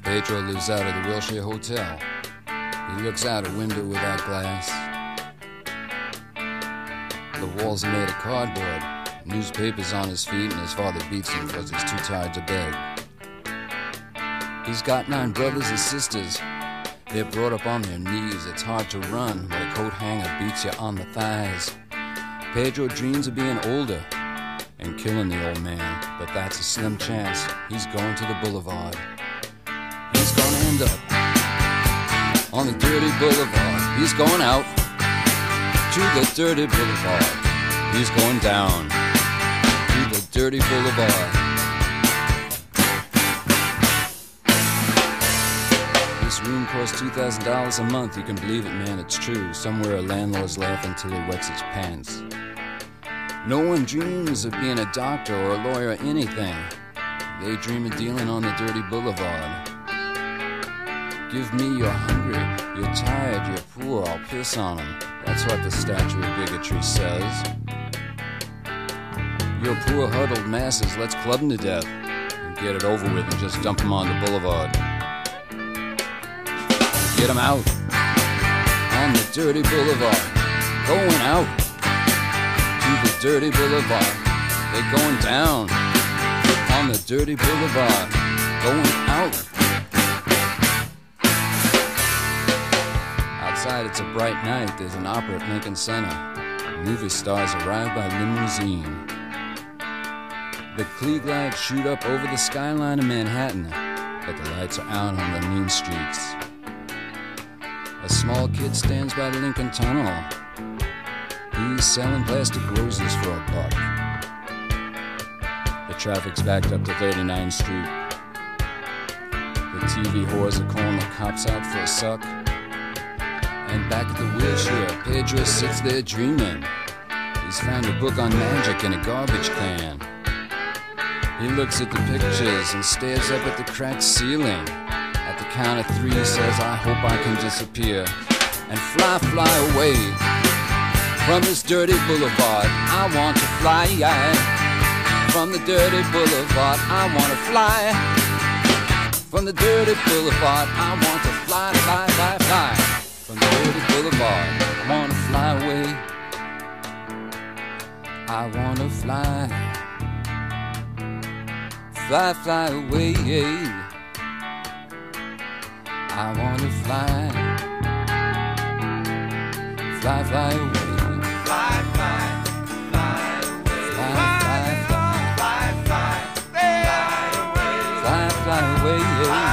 Pedro lives out of the Wilshire Hotel. He looks out a window without glass. The walls are made of cardboard. Newspapers on his feet, and his father beats him because he's too tired to beg. He's got 9 brothers and sisters. They're brought up on their knees. It's hard to run when a coat hanger beats you on the thighs. Pedro dreams of being older and killing the old man, but that's a slim chance. He's going to the boulevard. He's gonna end up on the dirty boulevard. He's going out to the dirty boulevard. He's going down to the dirty boulevard. This room costs $2,000 a month. You can believe it, man, it's true. Somewhere a landlord's laughing till he wets his pants. No one dreams of being a doctor or a lawyer or anything. They dream of dealing on the dirty boulevard. Give me you're hungry, you're tired, you're poor, I'll piss on them. That's what the statue of bigotry says. You're poor huddled masses, let's club them to death and get it over with and just dump them on the boulevard. Get them out on the dirty boulevard. Going out to the dirty boulevard. They're going down on the dirty boulevard. Going out. Outside it's a bright night. There's an opera at Lincoln Center. Movie stars arrive by limousine. The Klieg lights shoot up over the skyline of Manhattan, but the lights are out on the mean streets. A small kid stands by the Lincoln Tunnel. He's selling plastic roses for $1. The traffic's backed up to 39th Street. The TV whores are calling the cops out for a suck. And back at the Wilshire, Pedro sits there dreaming. He's found a book on magic in a garbage can. He looks at the pictures and stares up at the cracked ceiling. At the count of 3 he says, I hope I can disappear and fly away from this dirty boulevard. I want to fly from the dirty boulevard. I want to fly from the dirty boulevard. I want to fly from the dirty boulevard. I want to fly away. I want to fly away. I want to fly away. Fly away. Fly away.